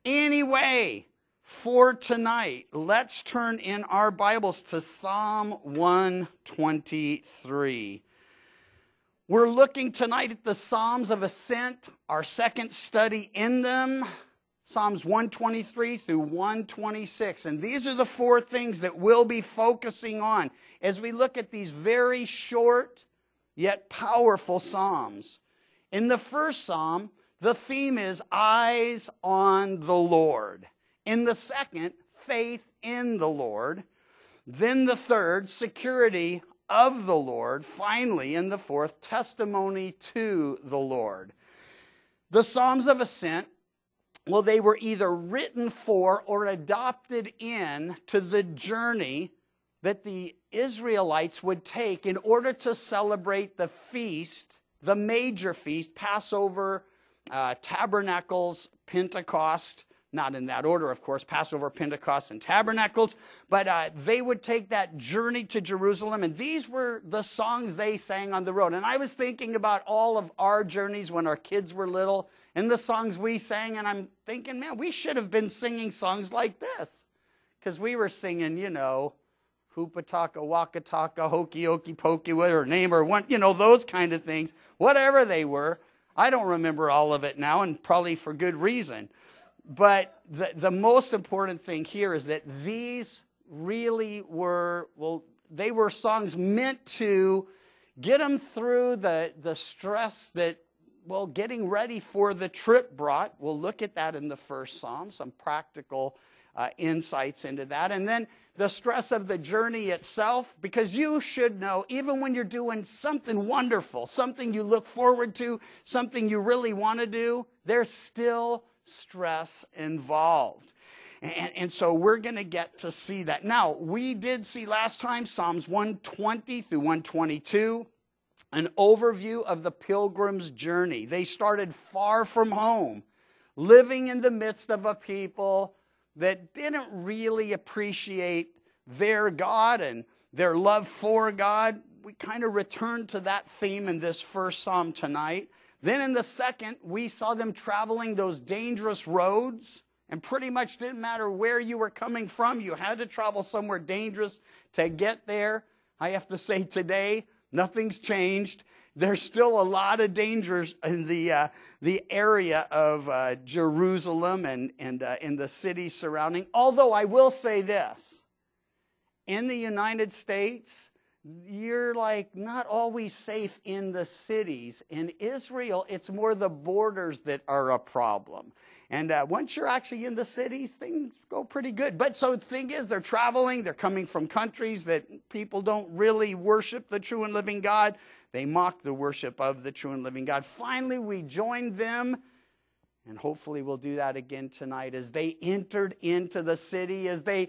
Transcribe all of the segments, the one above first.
Anyway, for tonight, let's turn in our Bibles to Psalm 123. We're looking tonight at the Psalms of Ascent, our second study in them, Psalms 123 through 126. And these are the four things that we'll be focusing on as we look at these very short yet powerful Psalms. In the first Psalm, the theme is eyes on the Lord. In the second, faith in the Lord. Then the third, security of the Lord. Finally, in the fourth, testimony to the Lord. The Psalms of Ascent, well, they were either written for or adopted in to the journey that the Israelites would take in order to celebrate the feast, the major feast, Passover, Tabernacles, Pentecost. Not in that order, of course, Passover, Pentecost, and Tabernacles. But they would take that journey to Jerusalem, and these were the songs they sang on the road. And I was thinking about all of our journeys when our kids were little, and the songs we sang, and I'm thinking, man, we should have been singing songs like this. Because we were singing, you know, Hoopataka, Wakataka, Hokey, Okey, Pokey, whatever name or one, you know, those kind of things, whatever they were. I don't remember all of it now, and probably for good reason. But the most important thing here is that these really were, well, they were songs meant to get them through the stress that, well, getting ready for the trip brought. We'll look at that in the first Psalm, some practical insights into that. And then the stress of the journey itself, because you should know, even when you're doing something wonderful, something you look forward to, something you really want to do, there's still stress involved. And so we're going to get to see that. Now, we did see last time Psalms 120 through 122, an overview of the pilgrim's journey. They started far from home, living in the midst of a people that didn't really appreciate their God and their love for God. We kind of returned to that theme in this first Psalm tonight. Then in the second, we saw them traveling those dangerous roads, and pretty much didn't matter where you were coming from. You had to travel somewhere dangerous to get there. I have to say today, nothing's changed. There's still a lot of dangers in the area of Jerusalem and in the city surrounding. Although I will say this, in the United States, you're like not always safe in the cities. In Israel, it's more the borders that are a problem. And once you're actually in the cities, things go pretty good. But so the thing is, they're traveling. They're coming from countries that people don't really worship the true and living God. They mock the worship of the true and living God. Finally, we joined them, and hopefully we'll do that again tonight, as they entered into the city, as they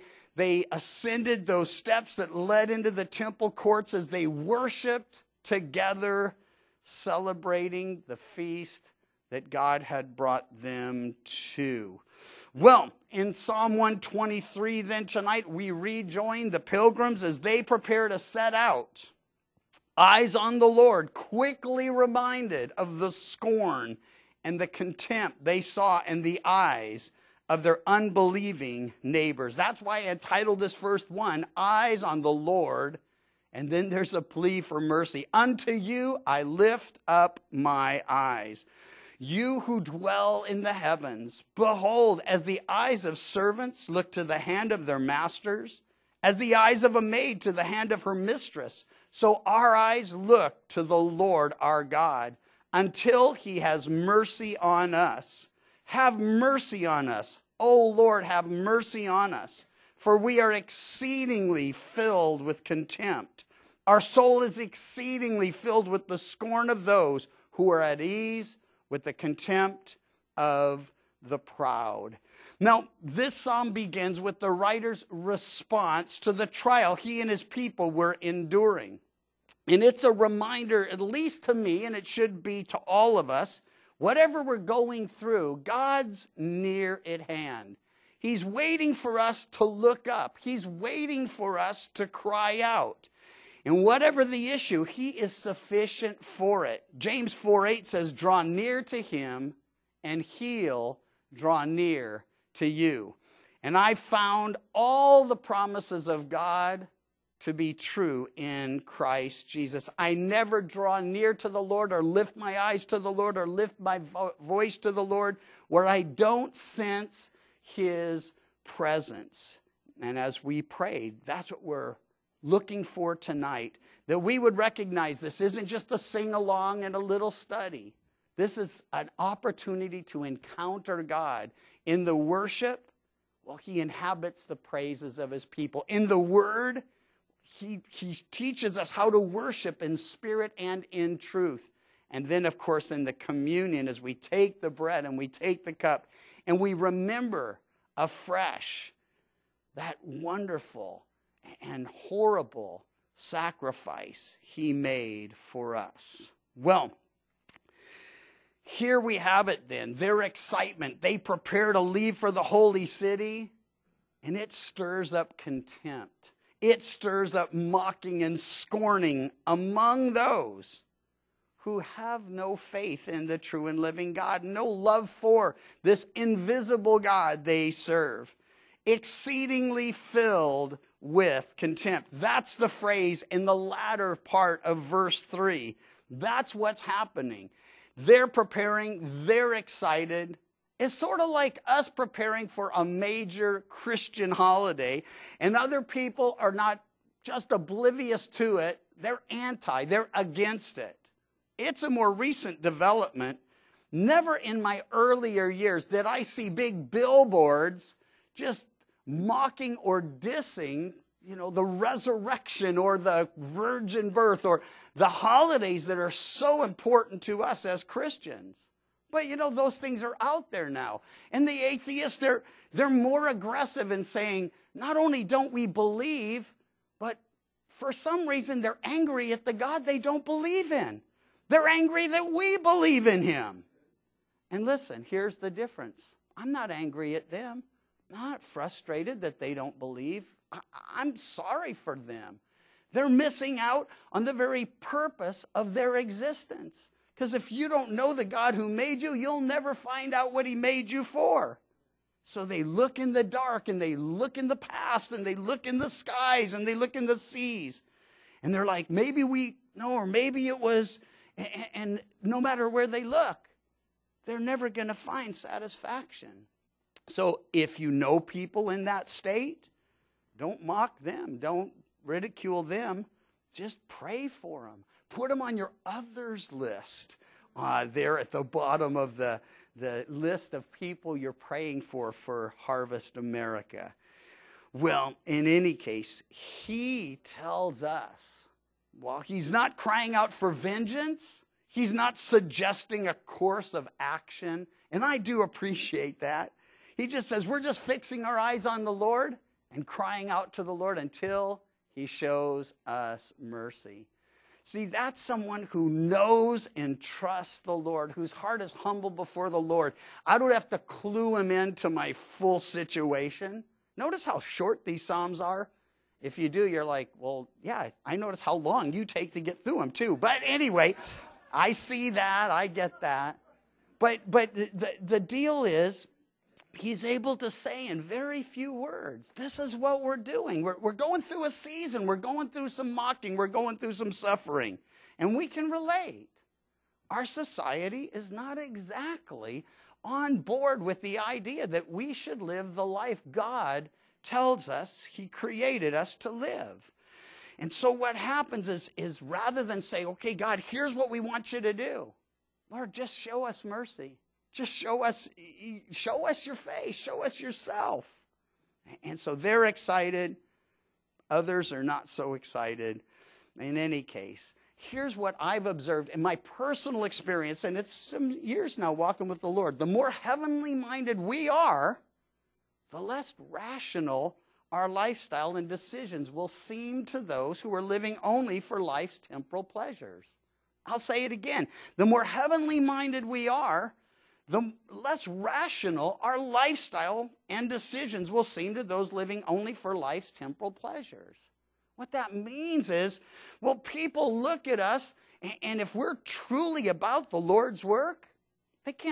ascended those steps that led into the temple courts, as they worshiped together, celebrating the feast that God had brought them to. Well, in Psalm 123 then tonight, we rejoin the pilgrims as they prepare to set out. Eyes on the Lord, quickly reminded of the scorn and the contempt they saw in the eyes of their unbelieving neighbors. That's why I entitled this first one, Eyes on the Lord, and then there's a plea for mercy. Unto you I lift up my eyes. You who dwell in the heavens, behold, as the eyes of servants look to the hand of their masters, as the eyes of a maid to the hand of her mistress, so our eyes look to the Lord our God until he has mercy on us. Have mercy on us. O Lord, have mercy on us. For we are exceedingly filled with contempt. Our soul is exceedingly filled with the scorn of those who are at ease, with the contempt of the proud. Now, this psalm begins with the writer's response to the trial he and his people were enduring. And it's a reminder, at least to me, and it should be to all of us, whatever we're going through, God's near at hand. He's waiting for us to look up. He's waiting for us to cry out. And whatever the issue, he is sufficient for it. James 4:8 says, draw near to him and he'll draw near to you. And I found all the promises of God to be true in Christ Jesus. I never draw near to the Lord or lift my eyes to the Lord or lift my voice to the Lord where I don't sense his presence. And as we prayed, that's what we're looking for tonight, that we would recognize this isn't just a sing-along and a little study. This is an opportunity to encounter God. In the worship, well, he inhabits the praises of his people. In the word, he teaches us how to worship in spirit and in truth. And then, of course, in the communion, as we take the bread and we take the cup, and we remember afresh that wonderful and horrible sacrifice he made for us. Well, here we have it then, their excitement. They prepare to leave for the holy city, and it stirs up contempt. It stirs up mocking and scorning among those who have no faith in the true and living God, no love for this invisible God they serve, exceedingly filled with contempt. That's the phrase in the latter part of verse 3. That's what's happening. They're preparing, they're excited. It's sort of like us preparing for a major Christian holiday, and other people are not just oblivious to it, they're against it. It's a more recent development. Never in my earlier years did I see big billboards just mocking or dissing, the resurrection or the virgin birth or the holidays that are so important to us as Christians. But those things are out there now. And the atheists, they're more aggressive in saying, not only don't we believe, but for some reason they're angry at the God they don't believe in. They're angry that we believe in him. And listen, here's the difference. I'm not angry at them. I'm not frustrated that they don't believe. I'm sorry for them. They're missing out on the very purpose of their existence. Because if you don't know the God who made you, you'll never find out what he made you for. So they look in the dark, and they look in the past, and they look in the skies, and they look in the seas. And they're like, maybe or maybe it was, and no matter where they look, they're never going to find satisfaction. So if you know people in that state, don't mock them. Don't ridicule them. Just pray for them. Put them on your others list there at the bottom of the list of people you're praying for Harvest America. Well, in any case, he tells us, while he's not crying out for vengeance, he's not suggesting a course of action. And I do appreciate that. He just says we're just fixing our eyes on the Lord and crying out to the Lord until he shows us mercy. See, that's someone who knows and trusts the Lord, whose heart is humble before the Lord. I don't have to clue him into my full situation. Notice how short these Psalms are. If you do, you're like, well, yeah, I notice how long you take to get through them too. But anyway, I see that, I get that. But the deal is, he's able to say in very few words, this is what we're doing. We're going through a season. We're going through some mocking. We're going through some suffering. And we can relate. Our society is not exactly on board with the idea that we should live the life God tells us he created us to live. And so what happens is rather than say, okay, God, here's what we want you to do. Lord, just show us mercy. Just show us your face. Show us yourself. And so they're excited. Others are not so excited. In any case, here's what I've observed in my personal experience, and it's some years now walking with the Lord. The more heavenly minded we are, the less rational our lifestyle and decisions will seem to those who are living only for life's temporal pleasures. I'll say it again. The more heavenly minded we are, the less rational our lifestyle and decisions will seem to those living only for life's temporal pleasures. What that means is, well, people look at us, and if we're truly about the Lord's work,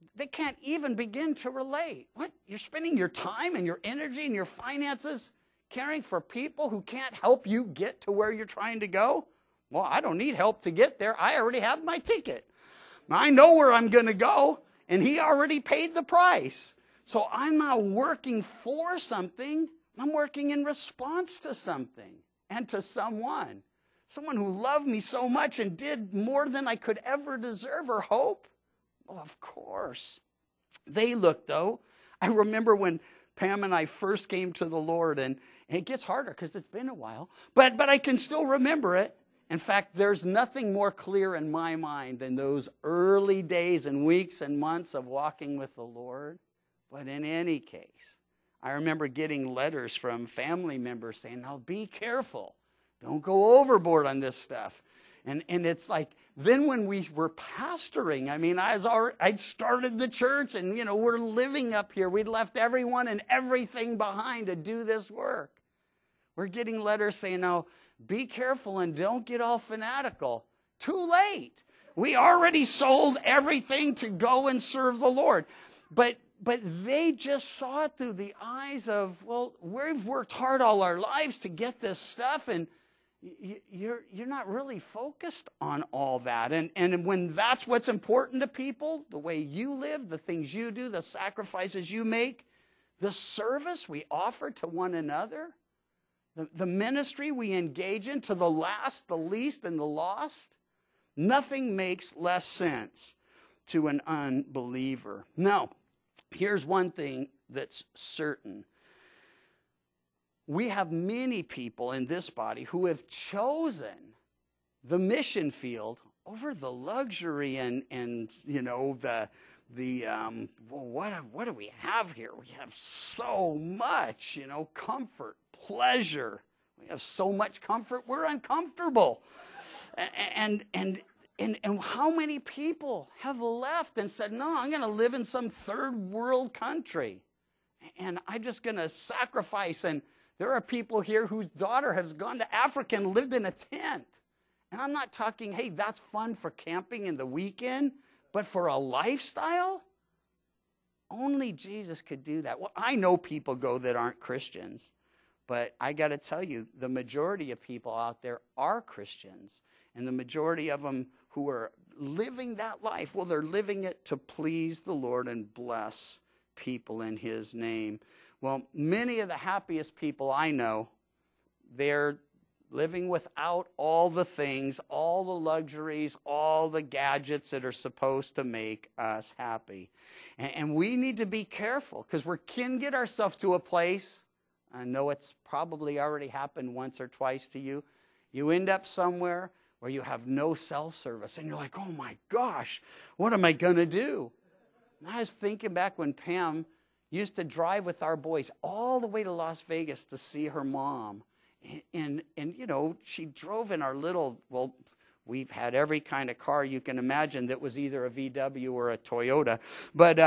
they can't even begin to relate. What? You're spending your time and your energy and your finances caring for people who can't help you get to where you're trying to go? Well, I don't need help to get there. I already have my ticket. I know where I'm going to go, and he already paid the price. So I'm not working for something. I'm working in response to something and to someone. Someone who loved me so much and did more than I could ever deserve or hope. Well, of course. They looked, though. I remember when Pam and I first came to the Lord, and it gets harder because it's been a while, but I can still remember it. In fact, there's nothing more clear in my mind than those early days and weeks and months of walking with the Lord. But in any case, I remember getting letters from family members saying, now be careful. Don't go overboard on this stuff. And it's like, then when we were pastoring, I mean, I'd started the church and, we're living up here. We'd left everyone and everything behind to do this work. We're getting letters saying, now, be careful and don't get all fanatical. Too late. We already sold everything to go and serve the Lord. But they just saw it through the eyes of, well, we've worked hard all our lives to get this stuff, and you're not really focused on all that. And when that's what's important to people, the way you live, the things you do, the sacrifices you make, the service we offer to one another, the ministry we engage in to the last, the least, and the lost, nothing makes less sense to an unbeliever. Now, here's one thing that's certain. We have many people in this body who have chosen the mission field over the luxury and what do we have here? We have so much, comfort, pleasure. We have so much comfort, we're uncomfortable. And how many people have left and said, no, I'm going to live in some third world country. And I'm just going to sacrifice. And there are people here whose daughter has gone to Africa and lived in a tent. And I'm not talking, hey, that's fun for camping in the weekend, but for a lifestyle? Only Jesus could do that. Well, I know people go that aren't Christians, but I got to tell you, the majority of people out there are Christians. And the majority of them who are living that life, well, they're living it to please the Lord and bless people in His name. Well, many of the happiest people I know, they're living without all the things, all the luxuries, all the gadgets that are supposed to make us happy. And we need to be careful because we can get ourselves to a place, I know it's probably already happened once or twice to you, you end up somewhere where you have no cell service and you're like, oh my gosh, what am I going to do? And I was thinking back when Pam used to drive with our boys all the way to Las Vegas to see her mom. And she drove in our little, well, we've had every kind of car you can imagine that was either a VW or a Toyota. But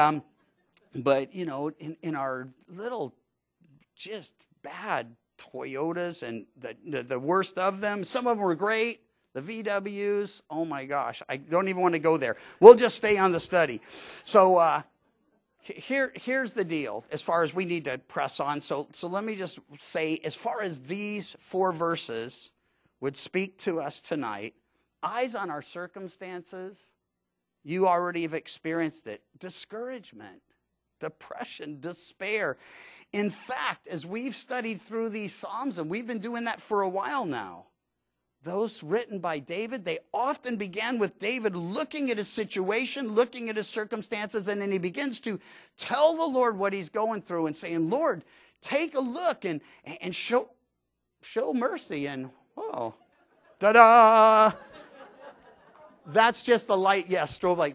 in our little just bad Toyotas and the worst of them, some of them were great. The VWs, oh my gosh, I don't even want to go there. We'll just stay on the study. So here's the deal as far as we need to press on. So let me just say, as far as these 4 verses would speak to us tonight, eyes on our circumstances, you already have experienced it. Discouragement, depression, despair. In fact, as we've studied through these Psalms, and we've been doing that for a while now, those written by David, they often began with David looking at his situation, looking at his circumstances, and then he begins to tell the Lord what he's going through and saying, Lord, take a look and show mercy. And, oh, ta-da! That's just the light, strobe light.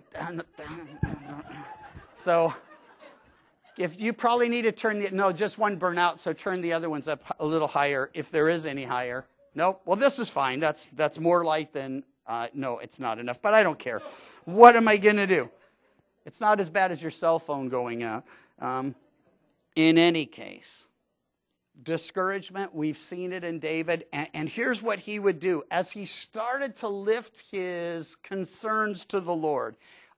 So, if you probably need to turn just one burnout, so turn the other ones up a little higher, if there is any higher. Nope. Well, this is fine. That's more light than, no, it's not enough. But I don't care. What am I going to do? It's not as bad as your cell phone going out. In any case, discouragement, we've seen it in David. And here's what he would do. As he started to lift his concerns to the Lord,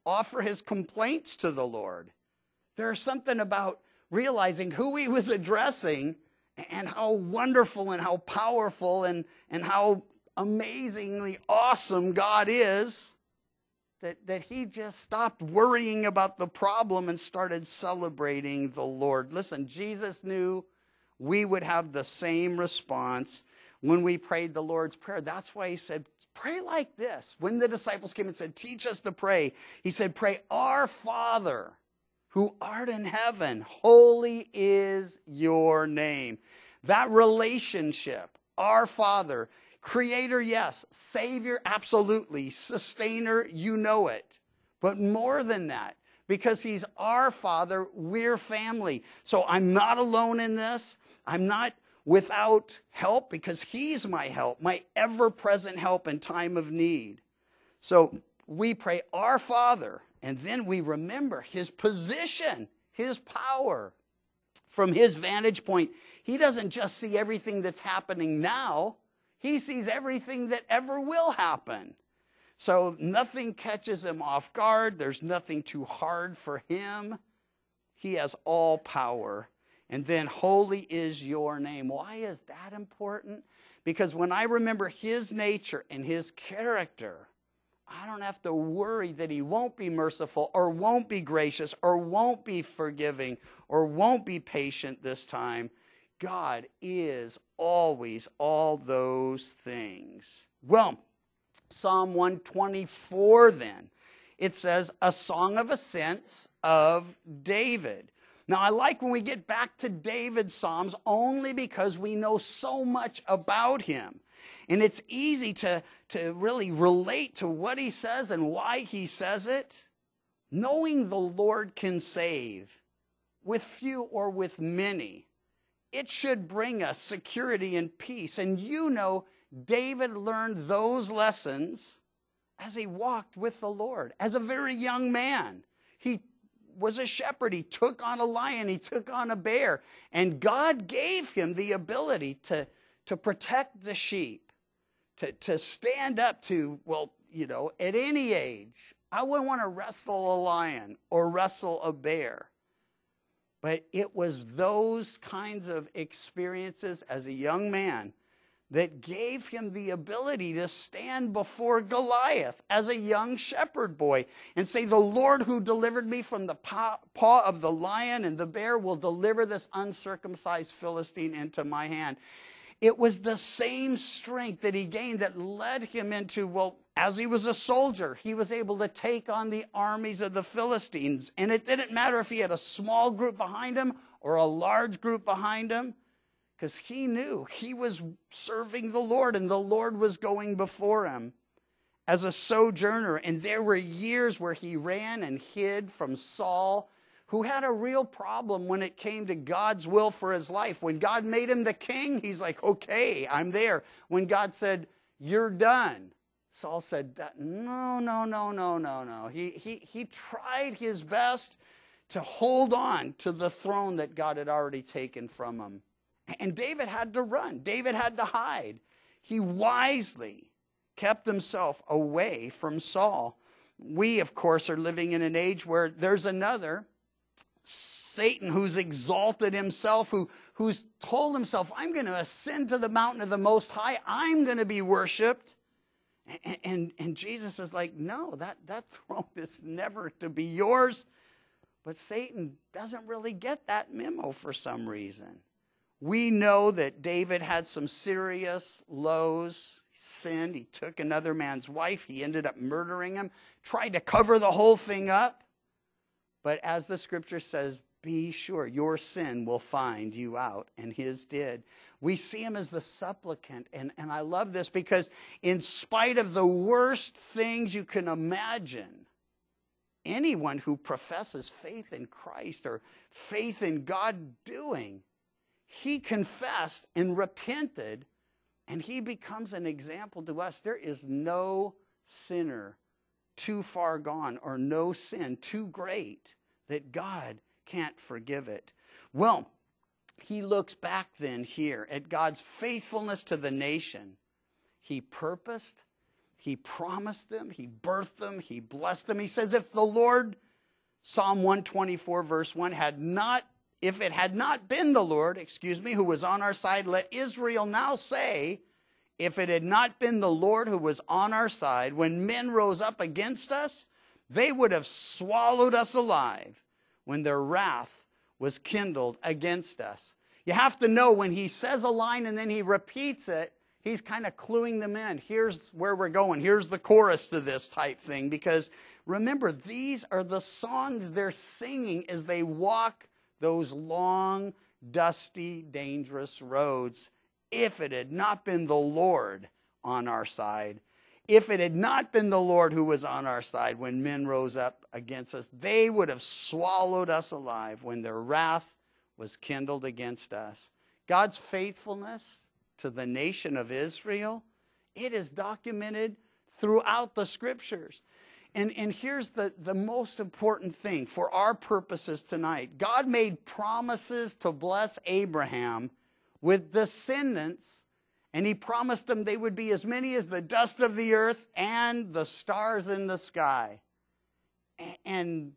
offer his complaints to the Lord. There's something about realizing who he was addressing and how wonderful and how powerful and how amazingly awesome God is, that he just stopped worrying about the problem and started celebrating the Lord. Listen, Jesus knew we would have the same response when we prayed the Lord's Prayer. That's why he said, pray like this. When the disciples came and said, teach us to pray, he said, pray, our Father who art in heaven, holy is your name. That relationship, our Father, Creator, yes. Savior, absolutely. Sustainer, you know it. But more than that, because he's our Father, we're family. So I'm not alone in this. I'm not without help because he's my help, my ever-present help in time of need. So we pray, our Father, and then we remember his position, his power. From his vantage point, he doesn't just see everything that's happening now. He sees everything that ever will happen. So nothing catches him off guard. There's nothing too hard for him. He has all power. And then holy is your name. Why is that important? Because when I remember his nature and his character, I don't have to worry that he won't be merciful or won't be gracious or won't be forgiving or won't be patient this time. God is always all those things. Well, Psalm 124 then, it says, a song of ascents of David. Now, I like when we get back to David's Psalms only because we know so much about him. And it's easy to really relate to what he says and why he says it. Knowing the Lord can save, with few or with many, it should bring us security and peace. And you know, David learned those lessons as he walked with the Lord. As a very young man, he was a shepherd. He took on a lion. He took on a bear. And God gave him the ability to protect the sheep, to stand up to, well, you know, at any age, I wouldn't want to wrestle a lion or wrestle a bear. But it was those kinds of experiences as a young man that gave him the ability to stand before Goliath as a young shepherd boy and say, the Lord who delivered me from the paw of the lion and the bear will deliver this uncircumcised Philistine into my hand. It was the same strength that he gained that led him into, well, as he was a soldier, he was able to take on the armies of the Philistines. And it didn't matter if he had a small group behind him or a large group behind him, because he knew he was serving the Lord and the Lord was going before him as a sojourner. And there were years where he ran and hid from Saul, who had a real problem when it came to God's will for his life. When God made him the king, he's like, okay, I'm there. When God said, you're done, Saul said, no. He tried his best to hold on to the throne that God had already taken from him. And David had to run. David had to hide. He wisely kept himself away from Saul. We, of course, are living in an age where there's another Satan who's exalted himself, who's told himself, I'm going to ascend to the mountain of the Most High. I'm going to be worshipped. And Jesus is like, no, that throne is never to be yours. But Satan doesn't really get that memo for some reason. We know that David had some serious lows. He sinned. He took another man's wife. He ended up murdering him. Tried to cover the whole thing up. But as the scripture says, be sure your sin will find you out, and his did. We see him as the supplicant, and I love this because in spite of the worst things you can imagine, anyone who professes faith in Christ or faith in God doing, he confessed and repented, and he becomes an example to us. There is no sinner too far gone or no sin too great that God can't forgive it. Well, he looks back then here at God's faithfulness to the nation. He purposed, He promised them. He birthed them. He blessed them. He says, if the Lord, Psalm 124, verse 1, if it had not been the Lord, who was on our side, let Israel now say, if it had not been the Lord who was on our side, when men rose up against us, they would have swallowed us alive when their wrath was kindled against us. You have to know when he says a line and then he repeats it, he's kind of cluing them in. Here's where we're going. Here's the chorus to this type thing. Because remember, these are the songs they're singing as they walk those long, dusty, dangerous roads. If it had not been the Lord on our side, if it had not been the Lord who was on our side when men rose up against us, they would have swallowed us alive when their wrath was kindled against us. God's faithfulness to the nation of Israel, it is documented throughout the scriptures. And here's the most important thing for our purposes tonight. God made promises to bless Abraham with descendants, and he promised them they would be as many as the dust of the earth and the stars in the sky. And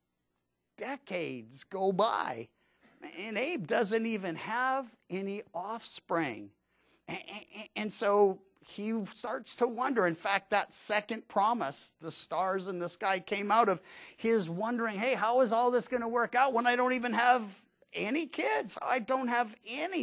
decades go by, and Abe doesn't even have any offspring. And so he starts to wonder. In fact, that second promise, the stars in the sky, came out of his wondering, hey, how is all this going to work out when I don't even have any kids? I don't have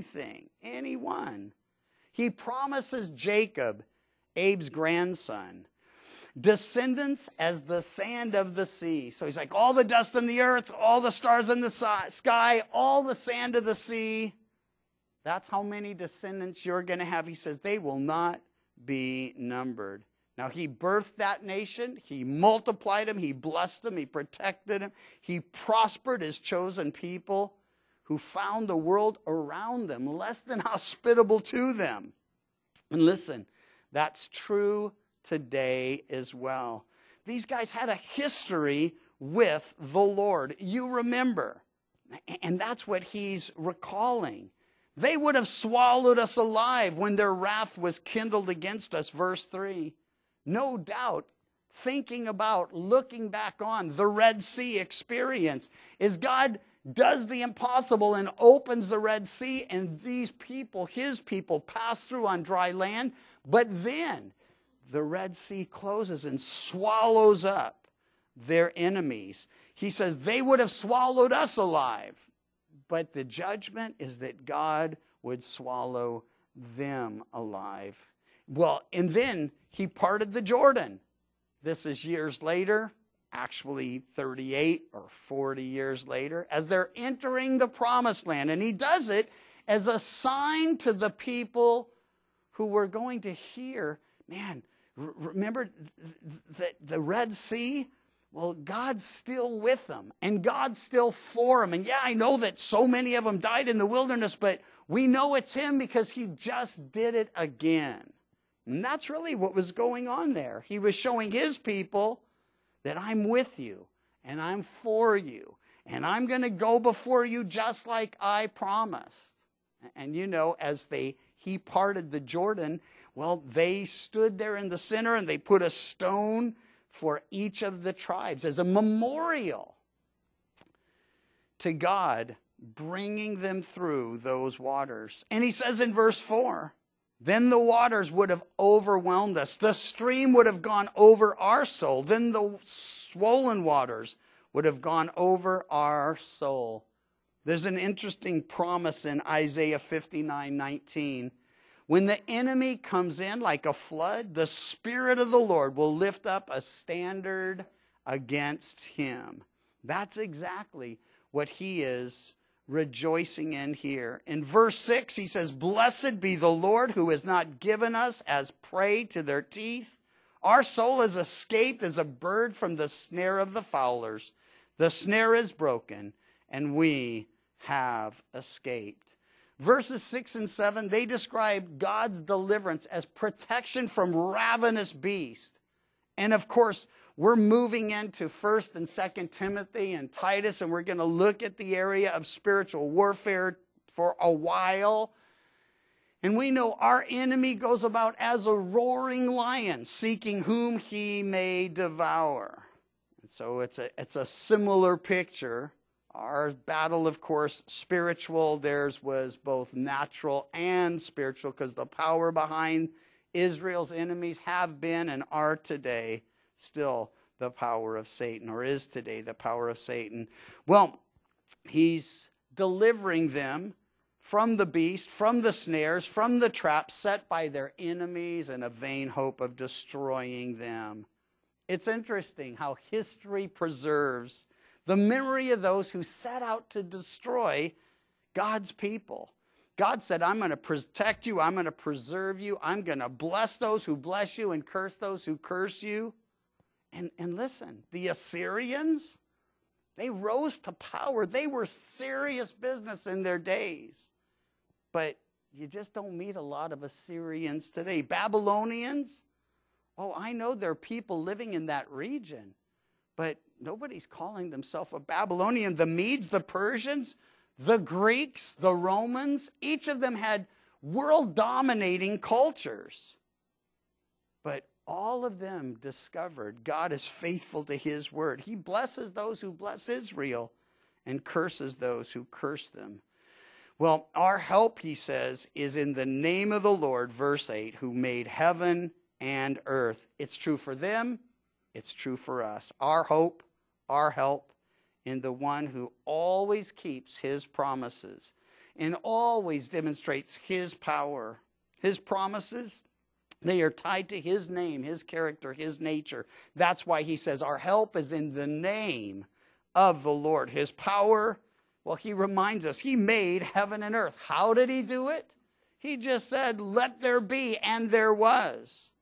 anyone. He promises Jacob, Abe's grandson, descendants as the sand of the sea. So he's like, all the dust in the earth, all the stars in the sky, all the sand of the sea. That's how many descendants you're going to have. He says they will not be numbered. Now, he birthed that nation. He multiplied them. He blessed them. He protected them. He prospered his chosen people who found the world around them less than hospitable to them. And listen, that's true today as well. These guys had a history with the Lord. You remember. And that's what he's recalling. They would have swallowed us alive when their wrath was kindled against us, verse 3. No doubt, thinking about, looking back on the Red Sea experience, is God does the impossible and opens the Red Sea, and these people, his people, pass through on dry land. But then the Red Sea closes and swallows up their enemies. He says they would have swallowed us alive. But the judgment is that God would swallow them alive. Well, and then he parted the Jordan. This is years later, actually 38 or 40 years later, as they're entering the promised land. And he does it as a sign to the people who were going to hear, man, remember the Red Sea? Well, God's still with them, and God's still for them. And yeah, I know that so many of them died in the wilderness, but we know it's him because he just did it again. And that's really what was going on there. He was showing his people that I'm with you, and I'm for you, and I'm going to go before you just like I promised. And you know, as he parted the Jordan, well, they stood there in the center, and they put a stone for each of the tribes as a memorial to God bringing them through those waters. And he says in verse 4, then the waters would have overwhelmed us. The stream would have gone over our soul. Then the swollen waters would have gone over our soul. There's an interesting promise in Isaiah 59:19. When the enemy comes in like a flood, the Spirit of the Lord will lift up a standard against him. That's exactly what he is rejoicing in here. In verse 6, he says, blessed be the Lord who has not given us as prey to their teeth. Our soul has escaped as a bird from the snare of the fowlers. The snare is broken, and we have escaped. Verses 6 and 7, they describe God's deliverance as protection from ravenous beasts. And of course, we're moving into 1st and 2nd Timothy and Titus, and we're going to look at the area of spiritual warfare for a while. And we know our enemy goes about as a roaring lion, seeking whom he may devour. And so it's a similar picture. Our battle, of course, spiritual. Theirs was both natural and spiritual, because the power behind Israel's enemies have been and are today still the power of Satan, or is today the power of Satan. Well, he's delivering them from the beast, from the snares, from the traps set by their enemies in a vain hope of destroying them. It's interesting how history preserves the memory of those who set out to destroy God's people. God said, I'm going to protect you, I'm going to preserve you, I'm going to bless those who bless you and curse those who curse you. And listen, the Assyrians, they rose to power. They were serious business in their days. But you just don't meet a lot of Assyrians today. Babylonians, oh, I know there are people living in that region, but nobody's calling themselves a Babylonian. The Medes, the Persians, the Greeks, the Romans, each of them had world-dominating cultures. But all of them discovered God is faithful to his word. He blesses those who bless Israel and curses those who curse them. Well, our help, he says, is in the name of the Lord, verse 8, who made heaven and earth. It's true for them. It's true for us. Our hope, our help in the one who always keeps his promises and always demonstrates his power. His promises, they are tied to his name, his character, his nature. That's why he says our help is in the name of the Lord. His power, well, he reminds us, he made heaven and earth. How did he do it? He just said, let there be, and there was.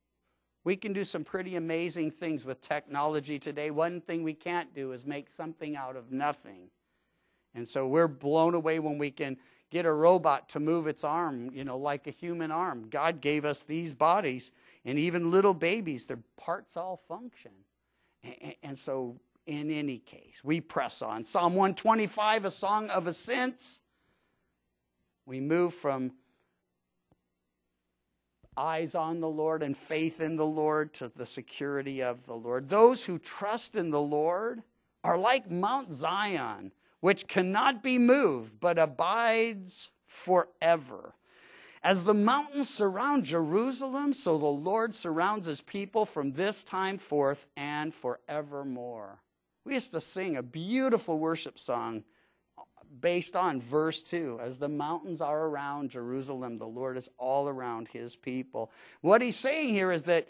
We can do some pretty amazing things with technology today. One thing we can't do is make something out of nothing. And so we're blown away when we can get a robot to move its arm, like a human arm. God gave us these bodies, and even little babies, their parts all function. And so in any case, we press on. Psalm 125, a song of ascents. We move from eyes on the Lord and faith in the Lord to the security of the Lord. Those who trust in the Lord are like Mount Zion, which cannot be moved, but abides forever. As the mountains surround Jerusalem, so the Lord surrounds his people from this time forth and forevermore. We used to sing a beautiful worship song based on verse 2. As the mountains are around Jerusalem, the Lord is all around his people. What he's saying here is that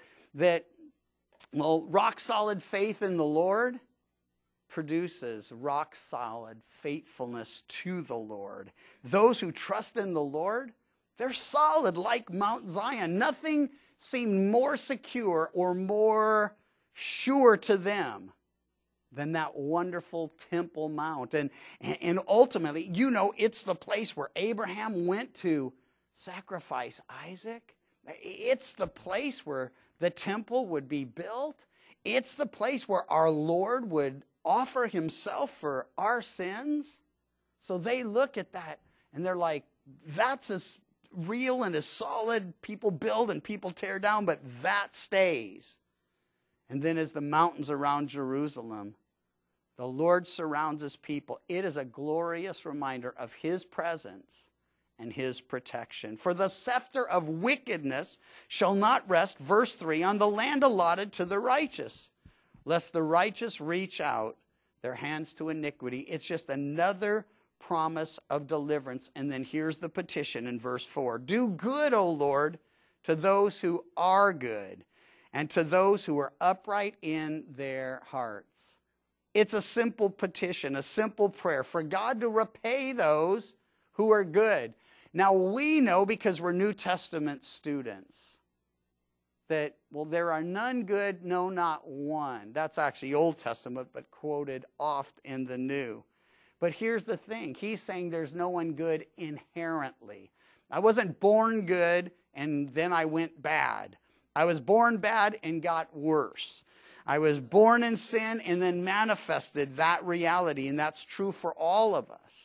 rock solid faith in the Lord produces rock solid faithfulness to the Lord. Those who trust in the Lord, they're solid like Mount Zion. Nothing seemed more secure or more sure to them than that wonderful Temple Mount. And ultimately, it's the place where Abraham went to sacrifice Isaac. It's the place where the temple would be built. It's the place where our Lord would offer himself for our sins. So they look at that and they're like, that's as real and as solid. People build and people tear down, but that stays. And then as the mountains around Jerusalem, the Lord surrounds his people. It is a glorious reminder of his presence and his protection. For the scepter of wickedness shall not rest, verse 3, on the land allotted to the righteous, lest the righteous reach out their hands to iniquity. It's just another promise of deliverance. And then here's the petition in verse 4. Do good, O Lord, to those who are good, and to those who are upright in their hearts. It's a simple petition, a simple prayer for God to repay those who are good. Now we know, because we're New Testament students, that, there are none good, no, not one. That's actually Old Testament, but quoted oft in the New. But here's the thing. He's saying there's no one good inherently. I wasn't born good and then I went bad. I was born bad and got worse. I was born in sin and then manifested that reality, and that's true for all of us.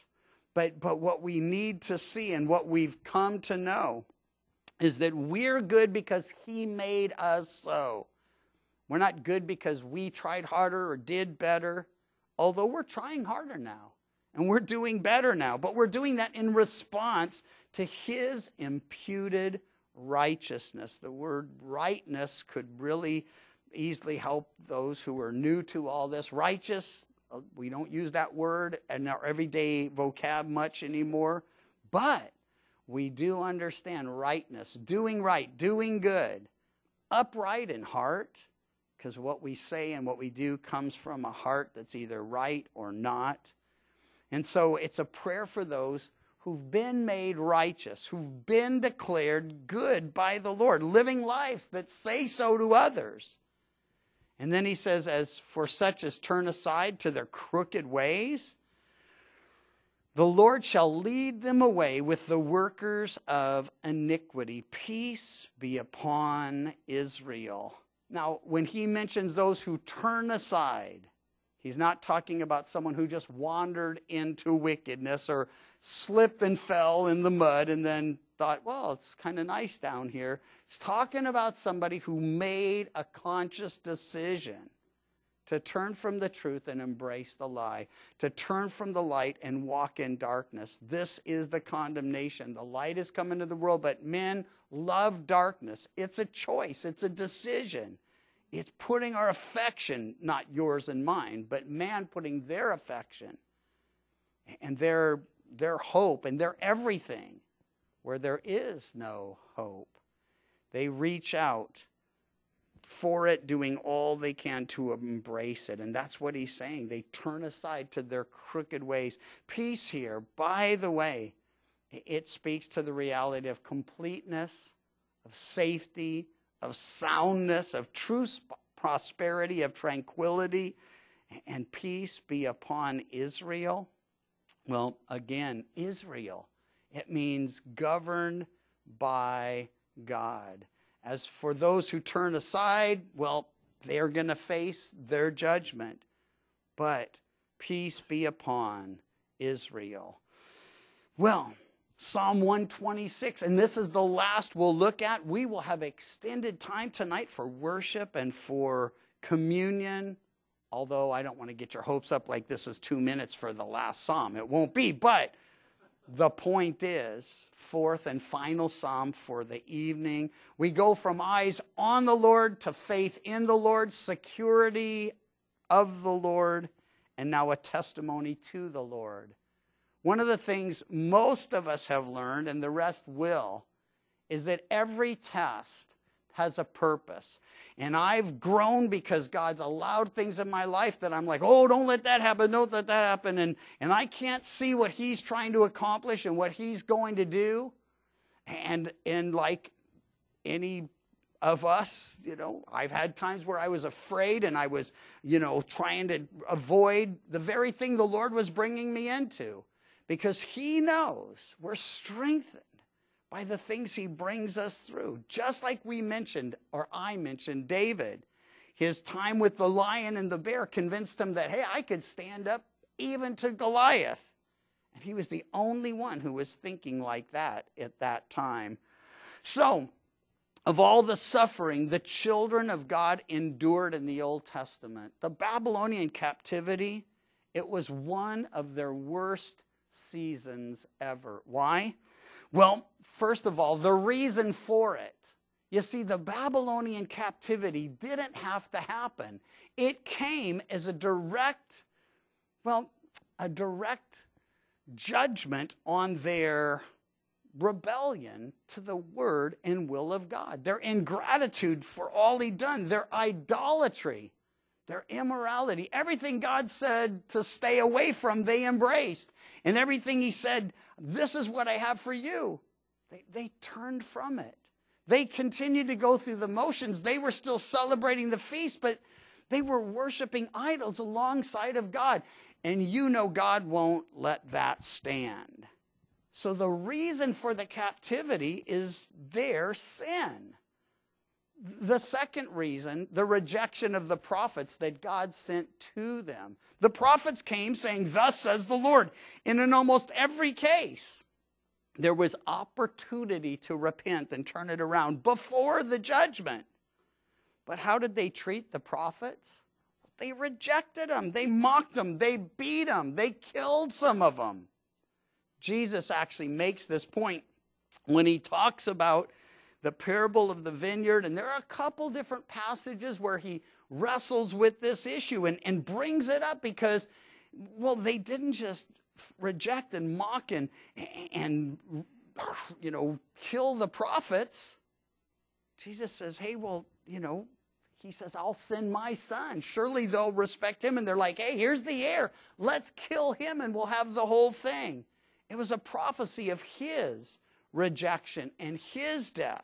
But what we need to see and what we've come to know is that we're good because he made us so. We're not good because we tried harder or did better, although we're trying harder now and we're doing better now. But we're doing that in response to his imputed righteousness. The word rightness could really easily help those who are new to all this. Righteous, we don't use that word in our everyday vocab much anymore, but we do understand rightness, doing right, doing good, upright in heart, because what we say and what we do comes from a heart that's either right or not. And so it's a prayer for those who've been made righteous, who've been declared good by the Lord, living lives that say so to others. And then he says, as for such as turn aside to their crooked ways, the Lord shall lead them away with the workers of iniquity. Peace be upon Israel. Now, when he mentions those who turn aside, he's not talking about someone who just wandered into wickedness or slipped and fell in the mud and then thought, well, it's kind of nice down here. He's talking about somebody who made a conscious decision to turn from the truth and embrace the lie, to turn from the light and walk in darkness. This is the condemnation. The light is come into the world, but men love darkness. It's a choice. It's a decision. It's putting our affection, not yours and mine, but man putting their affection and their hope and their everything where there is no hope. They reach out for it, doing all they can to embrace it. And that's what he's saying. They turn aside to their crooked ways. Peace here, by the way, it speaks to the reality of completeness, of safety, of soundness, of true prosperity, of tranquility, and peace be upon Israel. Well, again, Israel, it means governed by God. As for those who turn aside, well, they're going to face their judgment. But peace be upon Israel. Well, Psalm 126, and this is the last we'll look at. We will have extended time tonight for worship and for communion. Although I don't want to get your hopes up like this is 2 minutes for the last psalm. It won't be, but the point is, fourth and final psalm for the evening. We go from eyes on the Lord to faith in the Lord, security of the Lord, and now a testimony to the Lord. One of the things most of us have learned, and the rest will, is that every test has a purpose. And I've grown because God's allowed things in my life that I'm like, oh, don't let that happen, don't let that happen. And I can't see what he's trying to accomplish and what he's going to do. And like any of us, I've had times where I was afraid and I was, trying to avoid the very thing the Lord was bringing me into. Because he knows we're strengthened by the things he brings us through. Just like we mentioned, or I mentioned, David. His time with the lion and the bear convinced him that, hey, I could stand up even to Goliath. And he was the only one who was thinking like that at that time. So, of all the suffering the children of God endured in the Old Testament, the Babylonian captivity, it was one of their worst seasons ever. Why? Well, first of all, the reason for it. You see, the Babylonian captivity didn't have to happen. It came as a direct judgment on their rebellion to the word and will of God. Their ingratitude for all he'd done, their idolatry, their immorality. Everything God said to stay away from, they embraced. And everything he said, this is what I have for you, they turned from it. They continued to go through the motions. They were still celebrating the feast, but they were worshiping idols alongside of God. And God won't let that stand. So the reason for the captivity is their sin. The second reason, the rejection of the prophets that God sent to them. The prophets came saying, "Thus says the Lord." And in almost every case, there was opportunity to repent and turn it around before the judgment. But how did they treat the prophets? They rejected them. They mocked them. They beat them. They killed some of them. Jesus actually makes this point when he talks about the parable of the vineyard. And there are a couple different passages where he wrestles with this issue and brings it up because, well, they didn't just reject and mock and kill the prophets. Jesus says, hey, well, he says, I'll send my son. Surely they'll respect him. And they're like, hey, here's the heir. Let's kill him and we'll have the whole thing. It was a prophecy of his rejection and his death.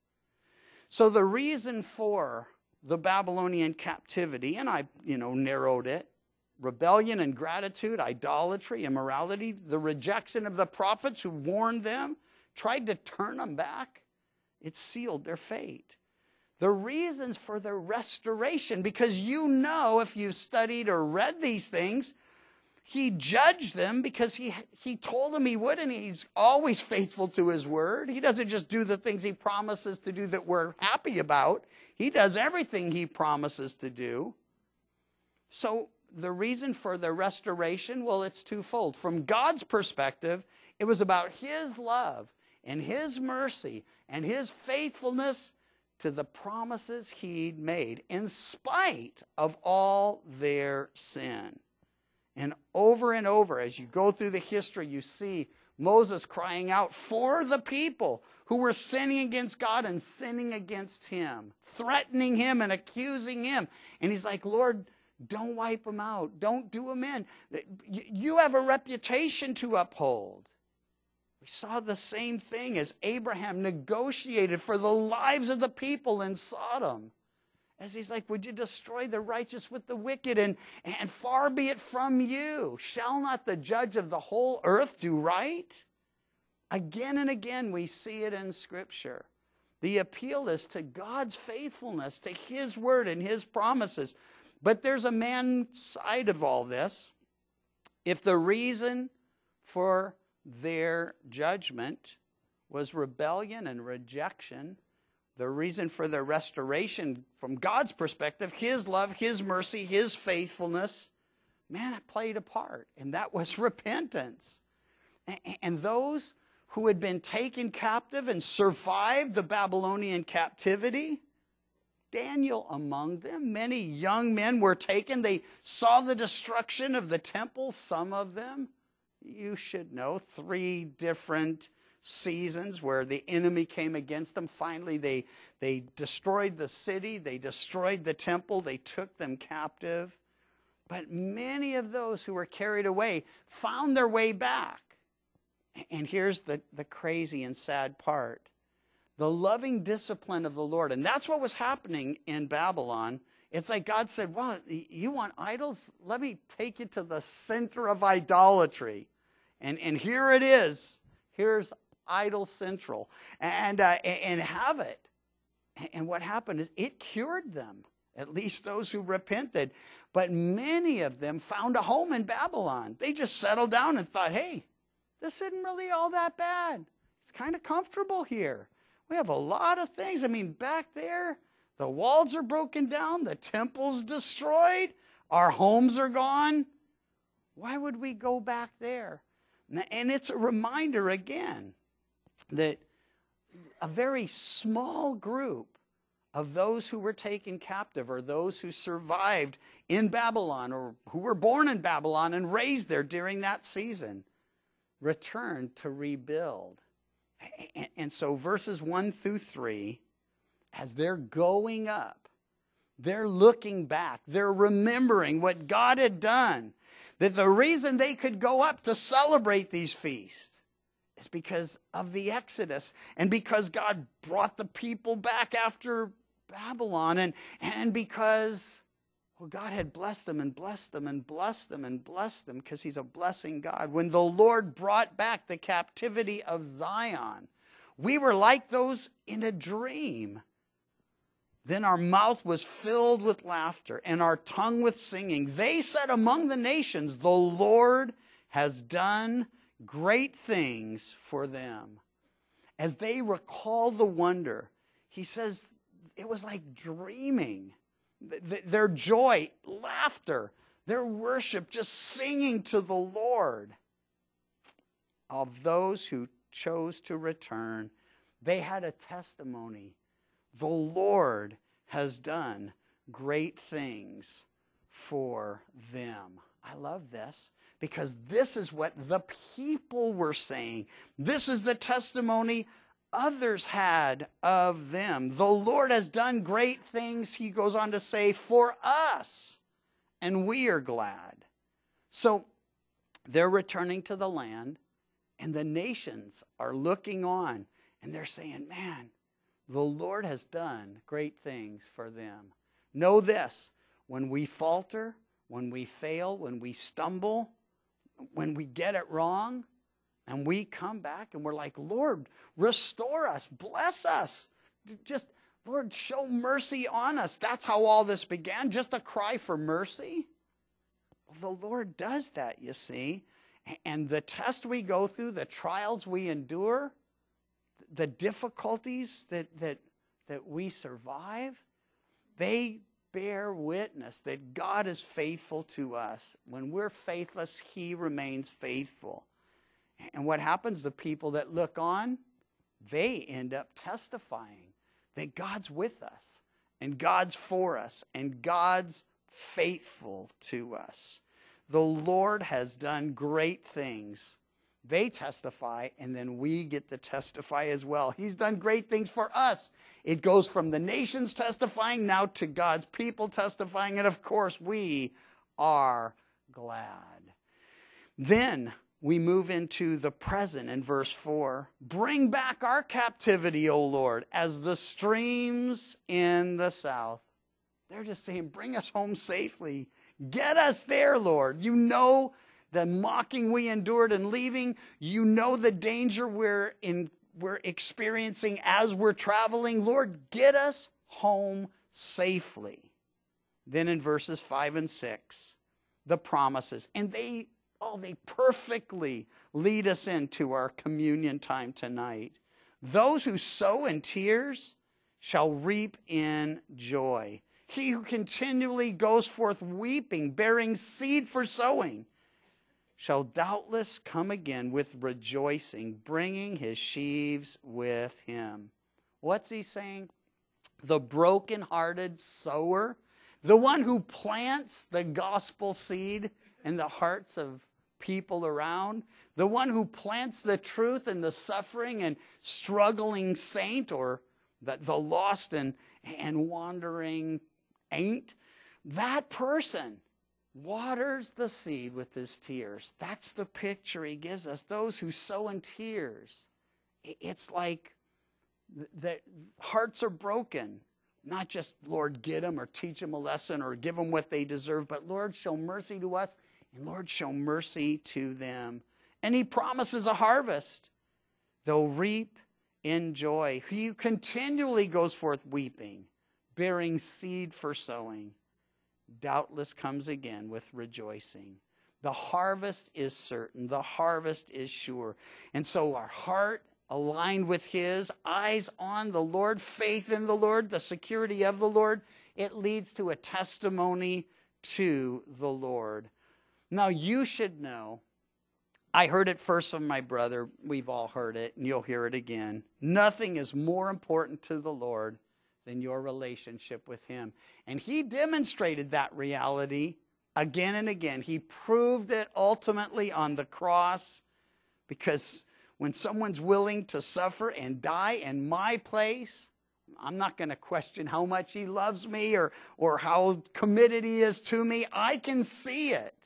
So the reason for the Babylonian captivity, and I, narrowed it, rebellion, ingratitude, idolatry, immorality, the rejection of the prophets who warned them, tried to turn them back, it sealed their fate. The reasons for their restoration, because if you've studied or read these things, he judged them because he told them he would, and he's always faithful to his word. He doesn't just do the things he promises to do that we're happy about. He does everything he promises to do. So the reason for their restoration, well, it's twofold. From God's perspective, it was about his love and his mercy and his faithfulness to the promises he'd made in spite of all their sin. And over, as you go through the history, you see Moses crying out for the people who were sinning against God and sinning against him, threatening him and accusing him. And he's like, Lord, don't wipe them out. Don't do them in. You have a reputation to uphold. We saw the same thing as Abraham negotiated for the lives of the people in Sodom. As he's like, would you destroy the righteous with the wicked? And far be it from you. Shall not the judge of the whole earth do right? Again and again we see it in Scripture. The appeal is to God's faithfulness, to his word and his promises. But there's a man's side of all this. If the reason for their judgment was rebellion and rejection, the reason for their restoration from God's perspective, his love, his mercy, his faithfulness, it played a part. And that was repentance. And those who had been taken captive and survived the Babylonian captivity, Daniel among them, many young men were taken. They saw the destruction of the temple, some of them. You should know 3 different seasons where the enemy came against them. Finally, they destroyed the city. They destroyed the temple. They took them captive. But many of those who were carried away found their way back. And here's the crazy and sad part. The loving discipline of the Lord. And that's what was happening in Babylon. It's like God said, well, you want idols? Let me take you to the center of idolatry. And here it is. Here's Idol Central. And have it. And what happened is it cured them. At least those who repented. But many of them found a home in Babylon. They just settled down and thought, hey, this isn't really all that bad. It's kind of comfortable here. We have a lot of things. Back there, the walls are broken down. The temple's destroyed. Our homes are gone. Why would we go back there? And it's a reminder again that a very small group of those who were taken captive or those who survived in Babylon or who were born in Babylon and raised there during that season returned to rebuild. And so verses 1 through 3, as they're going up, they're looking back, they're remembering what God had done. That the reason they could go up to celebrate these feasts is because of the Exodus and because God brought the people back after Babylon and because God had blessed them and blessed them and blessed them and blessed them because he's a blessing God. When the Lord brought back the captivity of Zion, we were like those in a dream. Then our mouth was filled with laughter and our tongue with singing. They said among the nations, the Lord has done great things for them. As they recall the wonder, he says it was like dreaming. Their joy, laughter, their worship, just singing to the Lord. Of those who chose to return, they had a testimony. The Lord has done great things for them. I love this because this is what the people were saying. This is the testimony others had of them. The Lord has done great things, he goes on to say, for us, and we are glad. So they're returning to the land, and the nations are looking on, and they're saying, man, the Lord has done great things for them. Know this, when we falter, when we fail, when we stumble, when we get it wrong, and we come back and we're like, Lord, restore us, bless us. Just, Lord, show mercy on us. That's how all this began, just a cry for mercy. Well, the Lord does that, you see. And the test we go through, the trials we endure, the difficulties that we survive, they bear witness that God is faithful to us. When we're faithless, he remains faithful. And what happens? The people that look on, they end up testifying that God's with us, and God's for us, and God's faithful to us. The Lord has done great things. They testify, and then we get to testify as well. He's done great things for us. It goes from the nations testifying now to God's people testifying, and of course we are glad. Then we move into the present in verse 4. Bring back our captivity, O Lord, as the streams in the south. They're just saying, bring us home safely. Get us there, Lord. You know the mocking we endured in leaving. You know the danger we're experiencing as we're traveling. Lord, get us home safely. Then in verses 5 and 6, the promises. And they perfectly lead us into our communion time tonight. Those who sow in tears shall reap in joy. He who continually goes forth weeping, bearing seed for sowing, shall doubtless come again with rejoicing, bringing his sheaves with him. What's he saying? The brokenhearted sower, the one who plants the gospel seed in the hearts of people around, the one who plants the truth in the suffering and struggling saint, or the lost and wandering ain't, that person waters the seed with his tears. That's the picture he gives us. Those who sow in tears. It's like the hearts are broken. Not just, Lord, get them or teach them a lesson or give them what they deserve, but Lord, show mercy to us, and Lord, show mercy to them. And he promises a harvest. They'll reap in joy. He continually goes forth weeping, bearing seed for sowing, doubtless comes again with rejoicing. The harvest is certain. The harvest is sure. And so our heart aligned with his, eyes on the Lord, faith in the Lord, the security of the Lord, it leads to a testimony to the Lord. Now you should know, I heard it first from my brother. We've all heard it, and you'll hear it again. Nothing is more important to the Lord than your relationship with him. And he demonstrated that reality again and again. He proved it ultimately on the cross, because when someone's willing to suffer and die in my place, I'm not going to question how much he loves me or how committed he is to me. I can see it.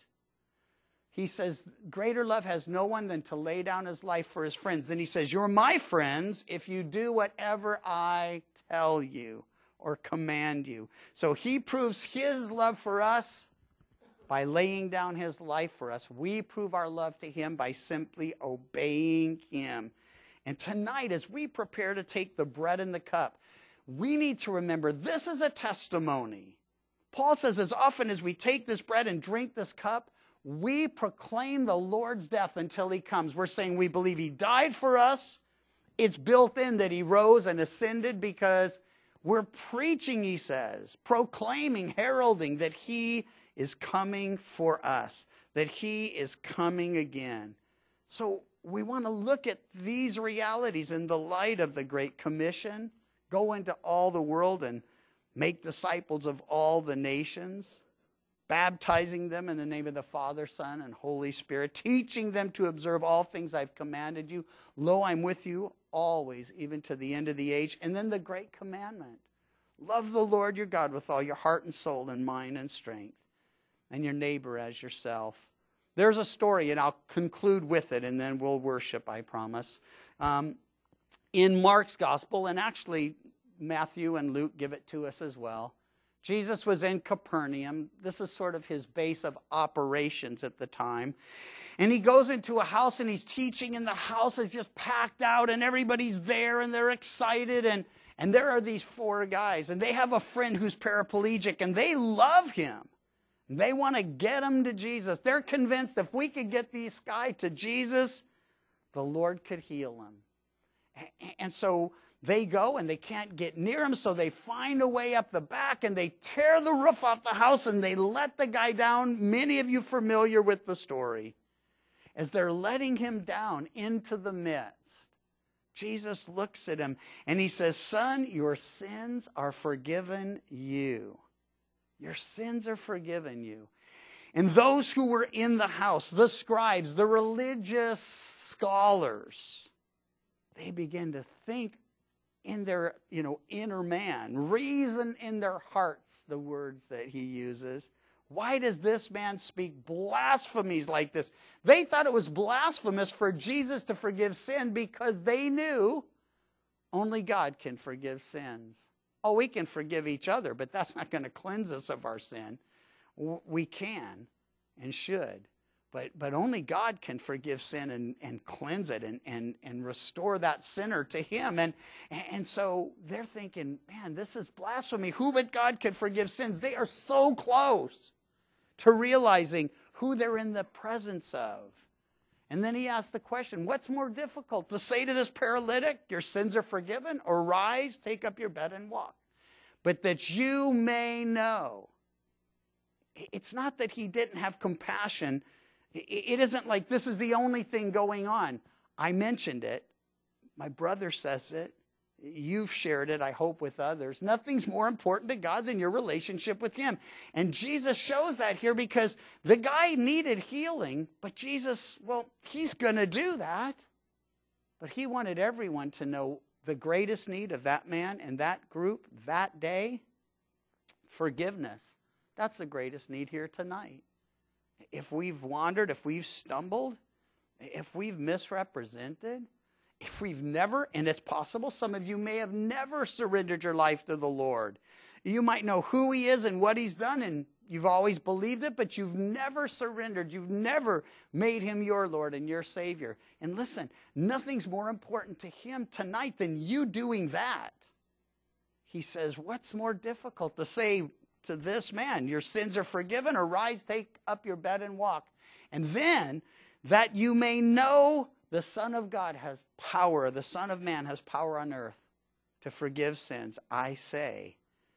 He says, greater love has no one than to lay down his life for his friends. Then he says, you're my friends if you do whatever I tell you or command you. So he proves his love for us by laying down his life for us. We prove our love to him by simply obeying him. And tonight, as we prepare to take the bread and the cup, we need to remember this is a testimony. Paul says, as often as we take this bread and drink this cup, we proclaim the Lord's death until he comes. We're saying we believe he died for us. It's built in that he rose and ascended because we're preaching, he says, proclaiming, heralding that he is coming for us, that he is coming again. So we want to look at these realities in the light of the Great Commission. Go into all the world and make disciples of all the nations, baptizing them in the name of the Father, Son, and Holy Spirit, teaching them to observe all things I've commanded you. Lo, I'm with you always, even to the end of the age. And then the great commandment. Love the Lord your God with all your heart and soul and mind and strength, and your neighbor as yourself. There's a story, and I'll conclude with it, and then we'll worship, I promise. In Mark's gospel, and actually Matthew and Luke give it to us as well, Jesus was in Capernaum. This is sort of his base of operations at the time. And he goes into a house and he's teaching, and the house is just packed out and everybody's there and they're excited. And there are these four guys, and they have a friend who's paraplegic, and they love him. They want to get him to Jesus. They're convinced if we could get this guy to Jesus, the Lord could heal him. And so they go and they can't get near him, so they find a way up the back and they tear the roof off the house and they let the guy down. Many of you familiar with the story. As they're letting him down into the midst, Jesus looks at him and he says, son, your sins are forgiven you. Your sins are forgiven you. And those who were in the house, the scribes, the religious scholars, they begin to think in their, inner man, reason in their hearts, the words that he uses. Why does this man speak blasphemies like this? They thought it was blasphemous for Jesus to forgive sin because they knew only God can forgive sins. Oh, we can forgive each other, but that's not going to cleanse us of our sin. We can and should. But only God can forgive sin and cleanse it and restore that sinner to him. And so they're thinking, man, this is blasphemy. Who but God can forgive sins? They are so close to realizing who they're in the presence of. And then he asks the question, what's more difficult, to say to this paralytic, your sins are forgiven, or rise, take up your bed and walk? But that you may know. It's not that he didn't have compassion. It isn't like this is the only thing going on. I mentioned it. My brother says it. You've shared it, I hope, with others. Nothing's more important to God than your relationship with him. And Jesus shows that here because the guy needed healing, but Jesus, he's going to do that. But he wanted everyone to know the greatest need of that man and that group that day, forgiveness. That's the greatest need here tonight. If we've wandered, if we've stumbled, if we've misrepresented, if we've never, and it's possible some of you may have never surrendered your life to the Lord. You might know who he is and what he's done, and you've always believed it, but you've never surrendered. You've never made him your Lord and your Savior. And listen, nothing's more important to him tonight than you doing that. He says, what's more difficult, to say to this man, your sins are forgiven, or rise, take up your bed and walk? And then, that you may know the Son of God has power, the Son of Man has power on earth to forgive sins. I say,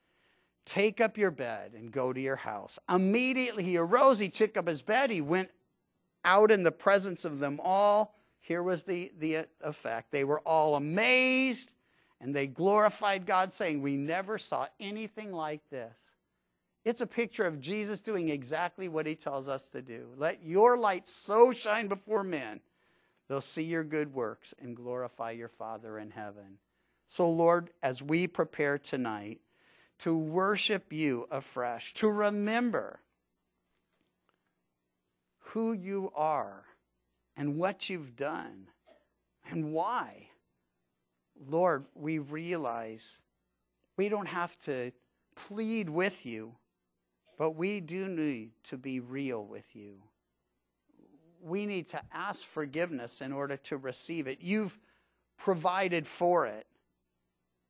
take up your bed and go to your house. Immediately he arose, he took up his bed, he went out in the presence of them all. Here was the effect. They were all amazed, and they glorified God, saying, we never saw anything like this. It's a picture of Jesus doing exactly what he tells us to do. Let your light so shine before men, they'll see your good works and glorify your Father in heaven. So, Lord, as we prepare tonight to worship you afresh, to remember who you are and what you've done and why, Lord, we realize we don't have to plead with you, but we do need to be real with you. We need to ask forgiveness in order to receive it. You've provided for it,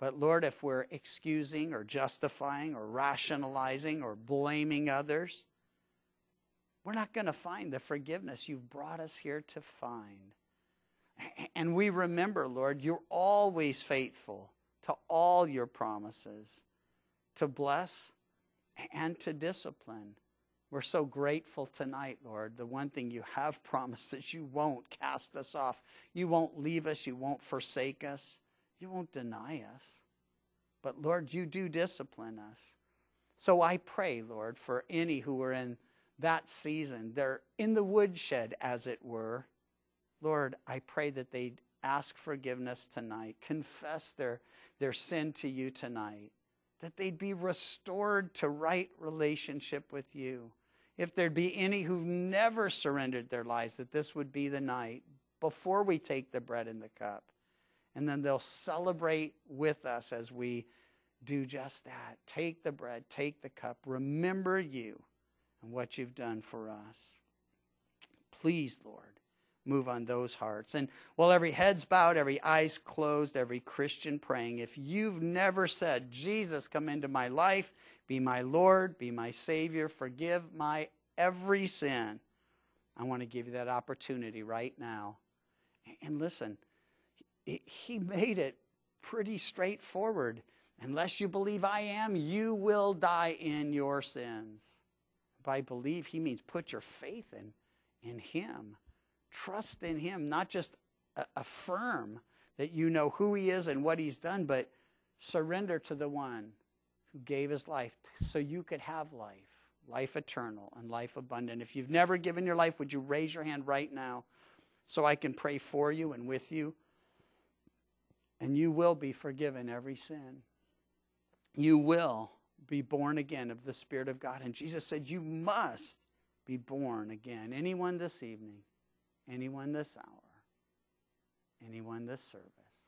But Lord, if we're excusing or justifying or rationalizing or blaming others, we're not going to find the forgiveness you've brought us here to find. And we remember, Lord, you're always faithful to all your promises, to bless and to discipline. We're so grateful tonight, Lord. The one thing you have promised is you won't cast us off. You won't leave us. You won't forsake us. You won't deny us. But, Lord, you do discipline us. So I pray, Lord, for any who are in that season, they're in the woodshed, as it were. Lord, I pray that they'd ask forgiveness tonight, confess their sin to you tonight, that they'd be restored to right relationship with you. If there'd be any who've never surrendered their lives, that this would be the night before we take the bread and the cup. And then they'll celebrate with us as we do just that. Take the bread, take the cup, remember you and what you've done for us. Please, Lord, move on those hearts. And while every head's bowed, every eye's closed, every Christian praying, if you've never said, Jesus, come into my life, be my Lord, be my Savior, forgive my every sin, I want to give you that opportunity right now. And listen, he made it pretty straightforward. Unless you believe I am, you will die in your sins. By believe, he means put your faith in him. Trust in him, not just affirm that you know who he is and what he's done, but surrender to the one who gave his life so you could have life eternal and life abundant. If you've never given your life, would you raise your hand right now so I can pray for you and with you? And you will be forgiven every sin. You will be born again of the Spirit of God. And Jesus said you must be born again. Anyone this evening, anyone this hour, anyone this service.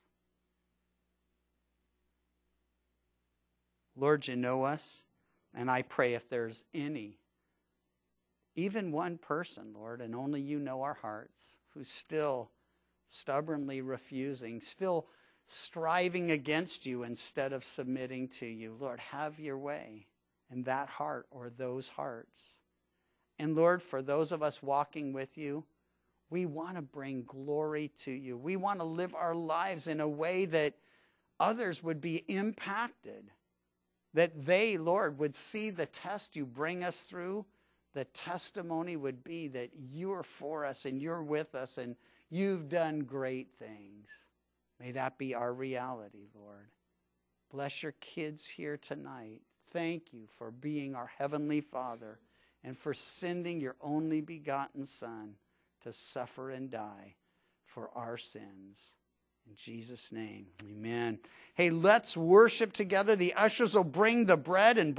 Lord, you know us, and I pray if there's any, even one person, Lord, and only you know our hearts, who's still stubbornly refusing, still striving against you instead of submitting to you. Lord, have your way in that heart or those hearts. And Lord, for those of us walking with you, we want to bring glory to you. We want to live our lives in a way that others would be impacted, that they, Lord, would see the test you bring us through. The testimony would be that you're for us and you're with us and you've done great things. May that be our reality, Lord. Bless your kids here tonight. Thank you for being our Heavenly Father and for sending your only begotten Son to suffer and die for our sins. In Jesus' name, amen. Hey, let's worship together. The ushers will bring the bread and